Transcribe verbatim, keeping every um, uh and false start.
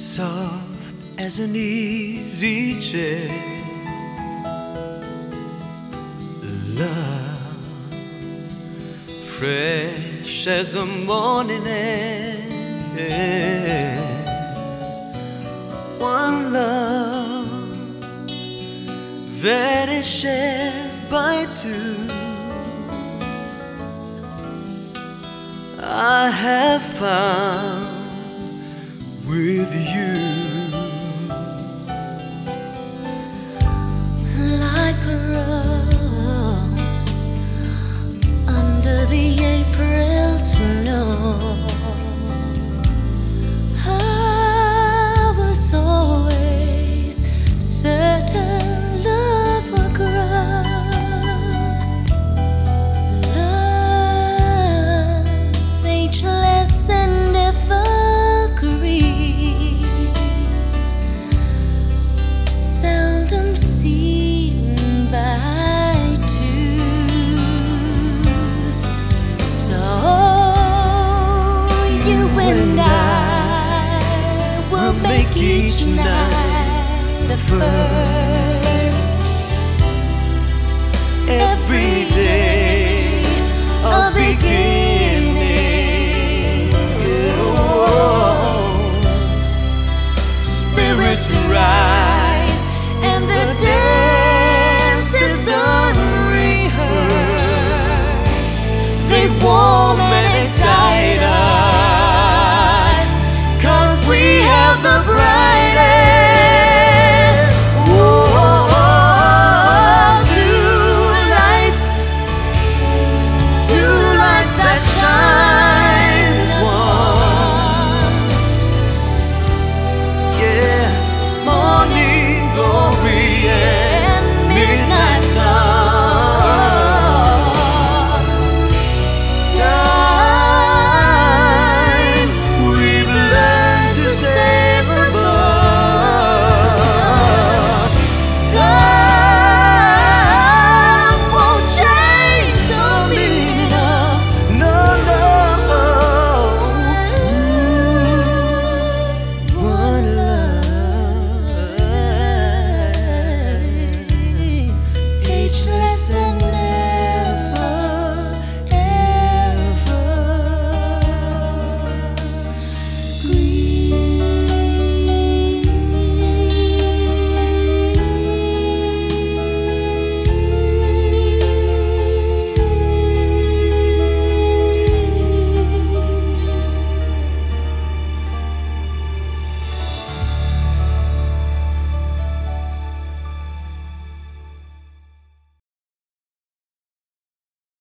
soft as an easy chair. Love, fresh as the morning air. One love that is shared by two. I have found with you. Like a rose under the April snow, I was always certain love would grow. Love, ageless and evergreen, seldom seen by two. So you and I will make each night a first.